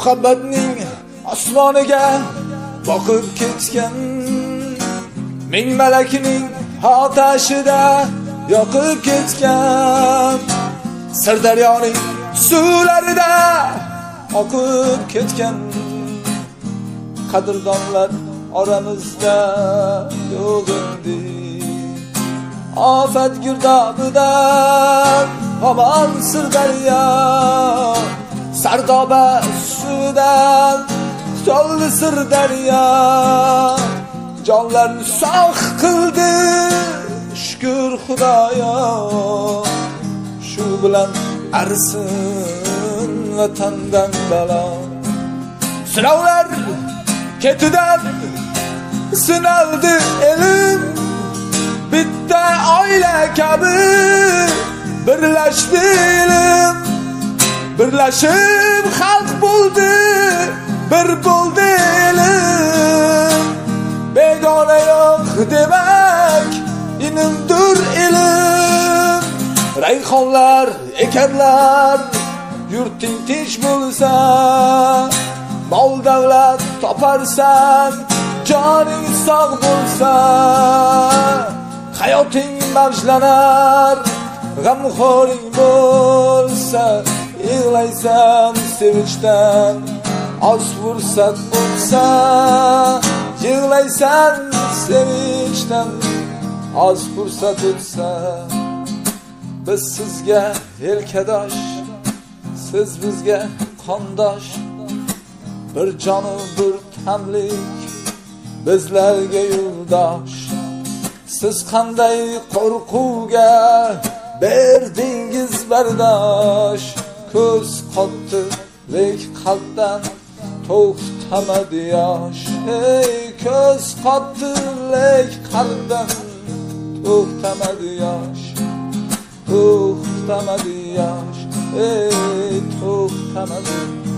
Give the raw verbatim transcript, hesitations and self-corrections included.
muhabbatning osmoniga boqib ketgan, ming malakning otashida yoqib ketgan, Sirdaryoning suvlarida oqib ketgan, qadrdonlar oramizda yo'q endi. Ofat girdobida hamon Sirdaryo, Sardoba suvidan soldi Sirdaryo, jonlarni sog' qildi shukr Xudoyo. Shu bilan arsin vatandan balo, sinovlar ketidan sinaldi elim, bitta oila kabi birlashdi elim, birlashib xalq bo'ldi, bir bo'ldi elim. Begona yo'q demak inimdur elim, rayhonlar ekanlar yurting tinch bo'lsa, mol davlat toparsan joning sog' bo'lsa, hayoting mavjlanar g'amxo'ring bo'lsa, yig'laysan sevinchdan oz fursat bo'lsa, yig'laysan sevinchdan oz fursat o'tsa. Biz sizga yelkadosh, siz bizga qondosh, bir jonu bir tamlik bizlarga yo'ldosh. Siz qanday qo'rquvga berdingiz bardosh, ko'z qotdi lek qalbdan to'xtamadi yosh. Ey ko'z qotdi lek qalbdan to'xtamadi yosh, to'xtamadi yosh, ey to'xtamadi